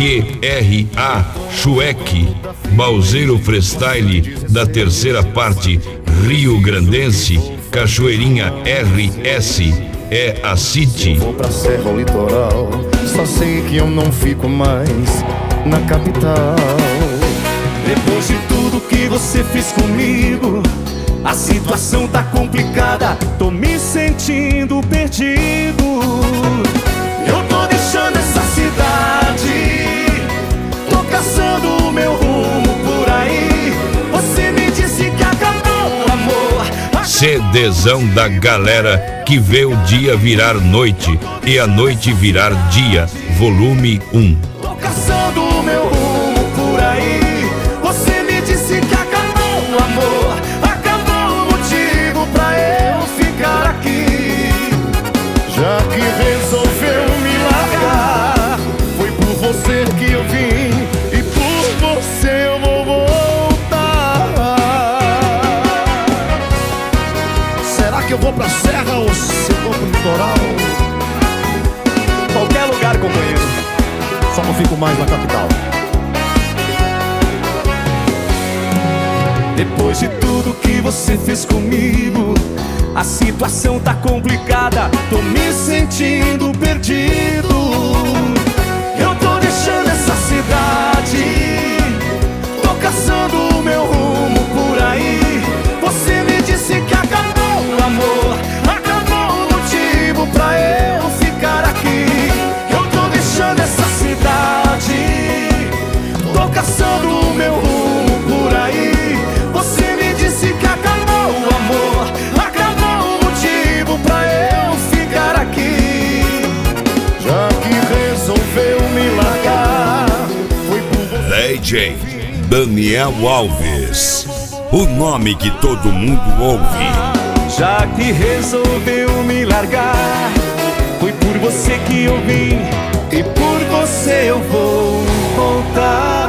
QRA Chueque, Balzeiro Freestyle da terceira parte Rio Grandense, Cachoeirinha RS, é a City. Vou pra serra ou litoral, só sei que eu não fico mais na capital. Depois de tudo que você fez comigo, a situação tá complicada, tô me sentindo perdido. Eu tô deixando essa cidade, tô caçando o meu rumo por aí. Você me disse que acabou o amor. CDzão da galera que vê o dia virar noite e a noite virar dia, volume 1. Tô caçando o meu rumo por aí. Você me disse que acabou o amor, acabou o motivo pra eu ficar aqui. Já que resolveu me largar, foi por você que eu vim e por você eu vou voltar. Será que eu vou pra serra ou se eu vou pro litoral? Qualquer lugar, companheiro, Só não fico mais na capital. depois de tudo que você fez comigo, a situação tá complicada, tô me sentindo perdido. Eu tô deixando essa cidade, tô caçando o meu rumo por aí. Você me disse que acabou o amor, acabou o motivo pra eu ficar aqui. Eu tô deixando essa cidade, tô caçando o meu rumo por aí. Você me disse que acabou o amor, acabou o motivo pra eu ficar aqui. Já que resolveu me largar, foi por você. DJ Daniel Alves, o nome que todo mundo ouve. Já que resolveu me largar, foi por você que eu vim e por você eu vou voltar.